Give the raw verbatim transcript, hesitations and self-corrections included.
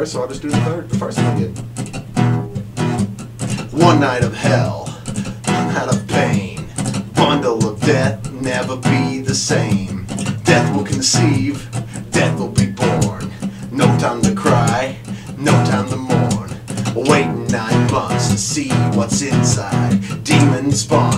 first, so I'll just do the third, the first one again. One night of hell, night of pain, bundle of death, never be the same. Death will conceive, death will be born. No time to cry, no time to mourn. Waiting nine months to see what's inside. Demon spawn.